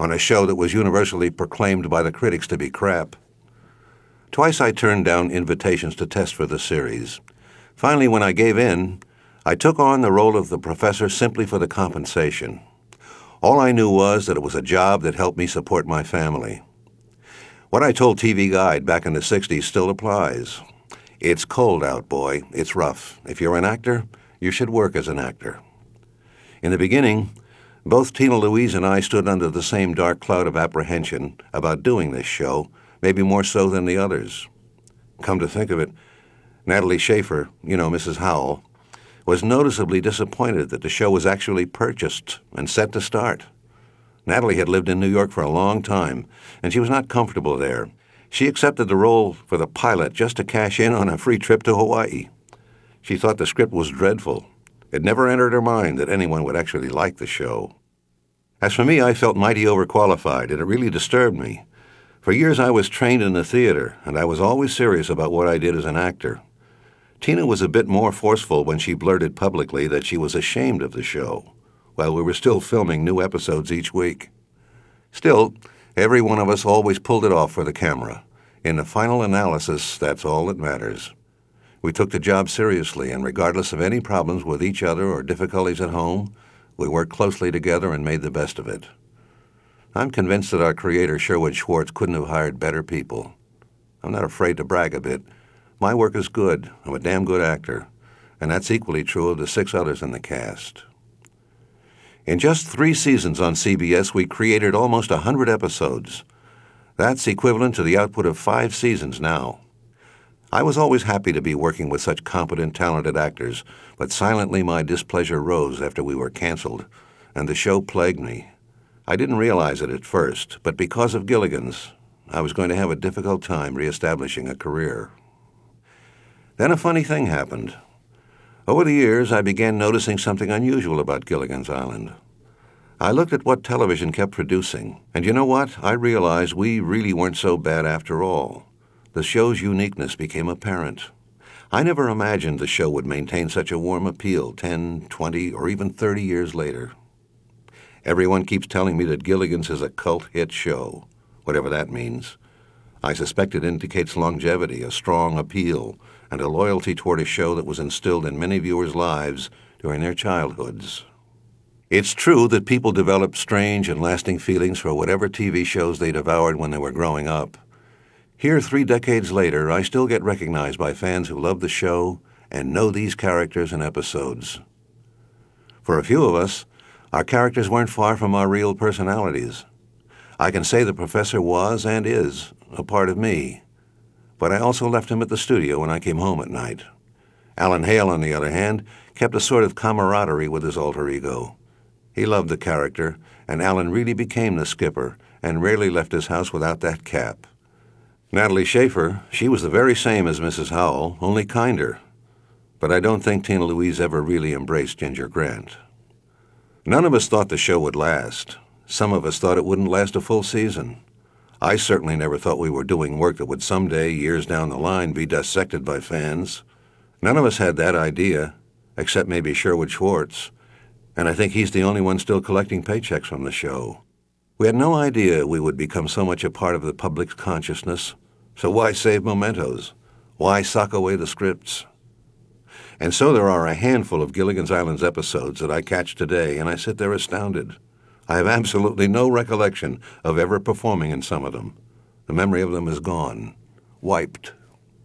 on a show that was universally proclaimed by the critics to be crap. Twice I turned down invitations to test for the series. Finally, when I gave in, I took on the role of the professor simply for the compensation. All I knew was that it was a job that helped me support my family. What I told TV Guide back in the 60s still applies. It's cold out, boy. It's rough. If you're an actor, you should work as an actor. In the beginning, both Tina Louise and I stood under the same dark cloud of apprehension about doing this show, maybe more so than the others. Come to think of it, Natalie Schaefer, Mrs. Howell, was noticeably disappointed that the show was actually purchased and set to start. Natalie had lived in New York for a long time, and she was not comfortable there. She accepted the role for the pilot just to cash in on a free trip to Hawaii. She thought the script was dreadful. It never entered her mind that anyone would actually like the show. As for me, I felt mighty overqualified, and it really disturbed me. For years I was trained in the theater, and I was always serious about what I did as an actor. Tina was a bit more forceful when she blurted publicly that she was ashamed of the show, while we were still filming new episodes each week. Still, every one of us always pulled it off for the camera. In the final analysis, that's all that matters. We took the job seriously, and regardless of any problems with each other or difficulties at home, we worked closely together and made the best of it. I'm convinced that our creator, Sherwood Schwartz, couldn't have hired better people. I'm not afraid to brag a bit. My work is good. I'm a damn good actor, and that's equally true of the 6 others in the cast. In just 3 seasons on CBS, we created almost 100 episodes. That's equivalent to the output of 5 seasons now. I was always happy to be working with such competent, talented actors, but silently my displeasure rose after we were canceled, and the show plagued me. I didn't realize it at first, but because of Gilligan's, I was going to have a difficult time reestablishing a career. Then a funny thing happened. Over the years, I began noticing something unusual about Gilligan's Island. I looked at what television kept producing, and you know what? I realized we really weren't so bad after all. The show's uniqueness became apparent. I never imagined the show would maintain such a warm appeal 10, 20, or even 30 years later. Everyone keeps telling me that Gilligan's is a cult hit show, whatever that means. I suspect it indicates longevity, a strong appeal, and a loyalty toward a show that was instilled in many viewers' lives during their childhoods. It's true that people develop strange and lasting feelings for whatever TV shows they devoured when they were growing up. Here, 3 decades later, I still get recognized by fans who love the show and know these characters and episodes. For a few of us, our characters weren't far from our real personalities. I can say the professor was and is a part of me, but I also left him at the studio when I came home at night. Alan Hale, on the other hand, kept a sort of camaraderie with his alter ego. He loved the character, and Alan really became the skipper and rarely left his house without that cap. Natalie Schaefer, she was the very same as Mrs. Howell, only kinder. But I don't think Tina Louise ever really embraced Ginger Grant. None of us thought the show would last. Some of us thought it wouldn't last a full season. I certainly never thought we were doing work that would someday, years down the line, be dissected by fans. None of us had that idea, except maybe Sherwood Schwartz, and I think he's the only one still collecting paychecks from the show. We had no idea we would become so much a part of the public's consciousness. So why save mementos? Why sock away the scripts? And so there are a handful of Gilligan's Island's episodes that I catch today, and I sit there astounded. I have absolutely no recollection of ever performing in some of them. The memory of them is gone. Wiped.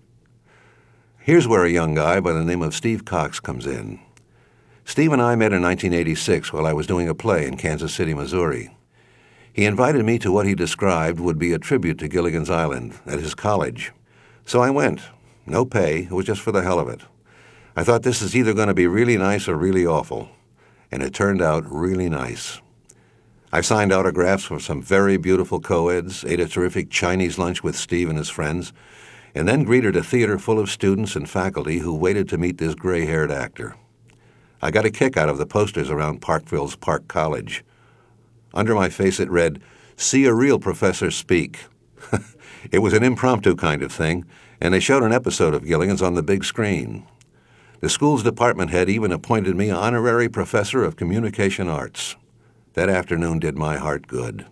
Here's where a young guy by the name of Steve Cox comes in. Steve and I met in 1986 while I was doing a play in Kansas City, Missouri. He invited me to what he described would be a tribute to Gilligan's Island at his college. So I went. No pay. It was just for the hell of it. I thought this is either going to be really nice or really awful. And it turned out really nice. I signed autographs for some very beautiful co-eds, ate a terrific Chinese lunch with Steve and his friends, and then greeted a theater full of students and faculty who waited to meet this gray-haired actor. I got a kick out of the posters around Parkville's Park College. Under my face it read, "See a real professor speak." It was an impromptu kind of thing, and they showed an episode of Gilligan's on the big screen. The school's department head even appointed me honorary professor of communication arts. That afternoon did my heart good.